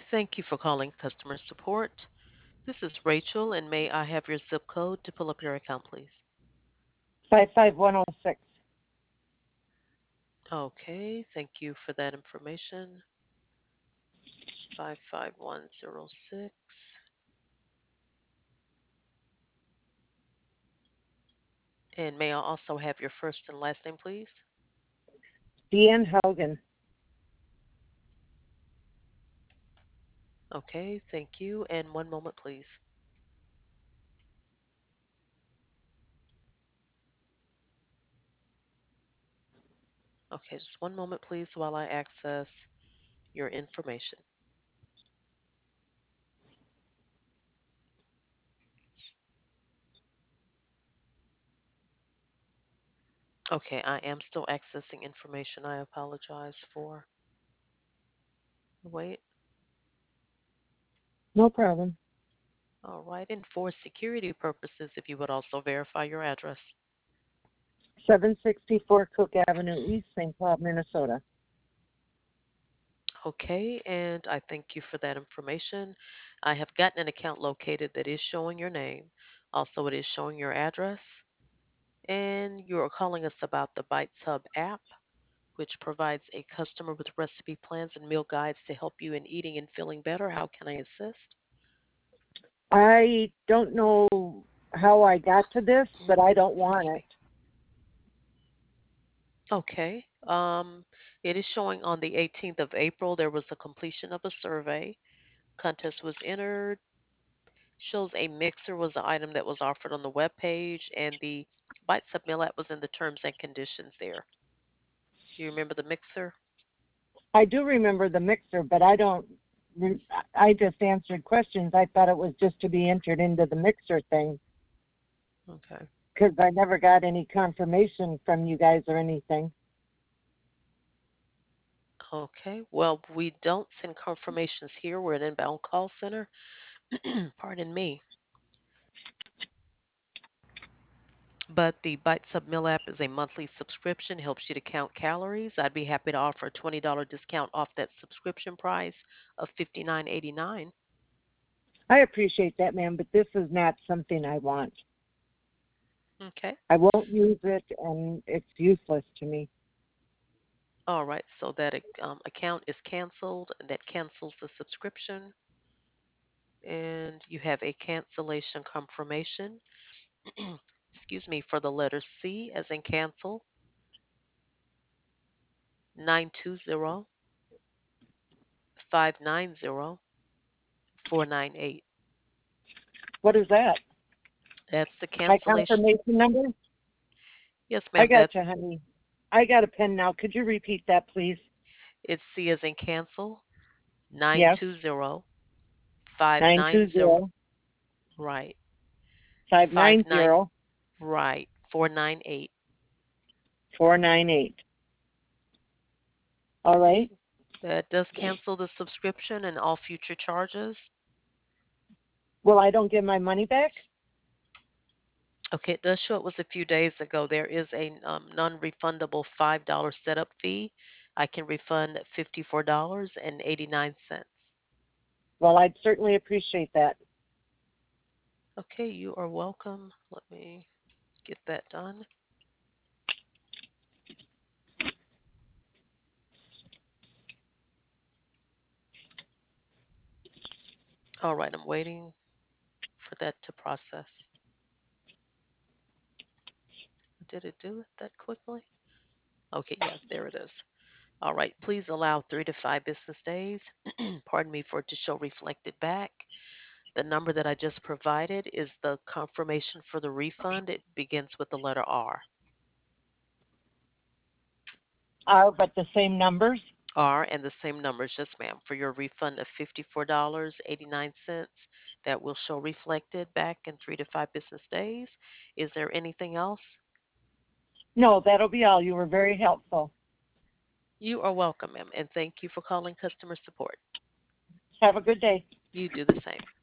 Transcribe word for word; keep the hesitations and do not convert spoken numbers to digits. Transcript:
Thank you for calling customer support. This is Rachel, and may I have your zip code to pull up your account, please? five five one oh six. Okay, thank you for that information. five five one zero six. And may I also have your first and last name, please? Deanne Haugen. Okay, thank you. And one moment, please. Okay, just one moment, please, while I access your information. Okay, I am still accessing information. I apologize for the wait. No problem. All right, and for security purposes, if you would also verify your address. seven sixty-four Cook Avenue East, Saint Paul, Minnesota. Okay, and I thank you for that information. I have gotten an account located that is showing your name. Also, it is showing your address. And you are calling us about the Bites Hub app, which provides a customer with recipe plans and meal guides to help you in eating and feeling better. How can I assist? I don't know how I got to this, but I don't want Excuse it. me. Okay. Um, it is showing on the eighteenth of April there was a completion of a survey. Contest was entered. Shows a mixer was the item that was offered on the web page, and the Bite Sub Meal app was in the terms and conditions there. Do you remember the mixer? I do remember the mixer, but I don't. re- I just answered questions. I thought it was just to be entered into the mixer thing Okay. because I never got any confirmation from you guys or anything. Okay. Well, we don't send confirmations here. We're an inbound call center. Pardon me. But the Bite Sub Meal app is a monthly subscription, helps you to count calories. I'd be happy to offer a twenty dollars discount off that subscription price of fifty-nine eighty-nine. I appreciate that, ma'am, but this is not something I want. Okay. I won't use it, and it's useless to me. All right. So that um, account is canceled. That cancels the subscription. And you have a cancellation confirmation. Excuse me, for the letter C as in cancel, nine two zero five nine zero four nine eight. What is that? That's the My cancellation. confirmation number? Yes, I ma'am. got you, That's honey. I got a pen now. Could you repeat that, please? it's C as in cancel, Yes. nine two zero five Nine nine two zero. zero Right. five nine five nine. zero Right. four nine eight. four nine eight. All right. That does cancel the subscription and all future charges. Well, I don't get my money back? Okay, it does show it was a few days ago. There is a um, non-refundable five dollars setup fee. I can refund fifty-four dollars and eighty-nine cents. Well, I'd certainly appreciate that. Okay, you are welcome. Let me get that done. All right, I'm waiting for that to process. Did it do it that quickly? Okay, yeah, there it is. All right, please allow three to five business days, pardon me, for it to show reflected back. The number that I just provided is the confirmation for the refund. It begins with the letter R. Are but the same numbers? R and the same numbers, yes, ma'am, for your refund of fifty-four dollars and eighty-nine cents. That will show reflected back in three to five business days. Is there anything else? No, that'll be all. You were very helpful. You are welcome, ma'am, and thank you for calling customer support. Have a good day. You do the same.